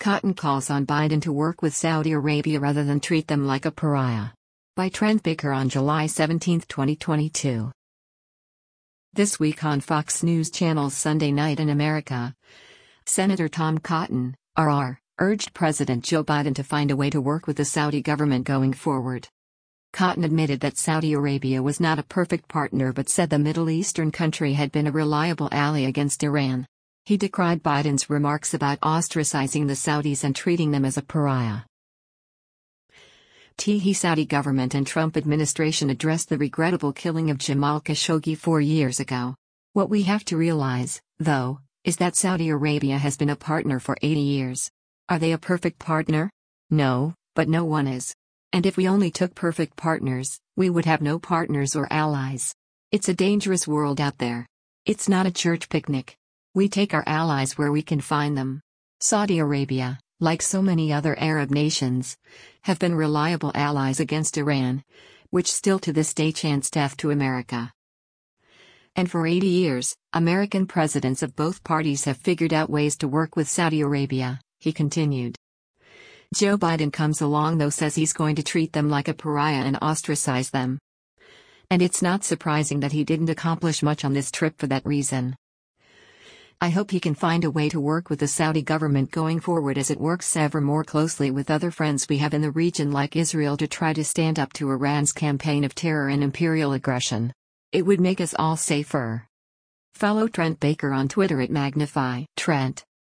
Cotton calls on Biden to work with Saudi Arabia rather than treat them like a pariah. By Trent Baker on July 17, 2022. This week on Fox News Channel's Sunday Night in America, Senator Tom Cotton, RR, urged President Joe Biden to find a way to work with the Saudi government going forward. Cotton admitted that Saudi Arabia was not a perfect partner but said the Middle Eastern country had been a reliable ally against Iran. He decried Biden's remarks about ostracizing the Saudis and treating them as a pariah. Saudi government and Trump administration addressed the regrettable killing of Jamal Khashoggi 4 years ago. What we have to realize, though, is that Saudi Arabia has been a partner for 80 years. Are they a perfect partner? No, but no one is. And if we only took perfect partners, we would have no partners or allies. It's a dangerous world out there. It's not a church picnic. We take our allies where we can find them. Saudi Arabia, like so many other Arab nations, have been reliable allies against Iran, which still to this day chants death to America. And for 80 years, American presidents of both parties have figured out ways to work with Saudi Arabia, he continued. Joe Biden comes along though, says he's going to treat them like a pariah and ostracize them. And it's not surprising that he didn't accomplish much on this trip for that reason. I hope he can find a way to work with the Saudi government going forward as it works ever more closely with other friends we have in the region like Israel to try to stand up to Iran's campaign of terror and imperial aggression. It would make us all safer. Follow Trent Baker on Twitter at Magnify Trent.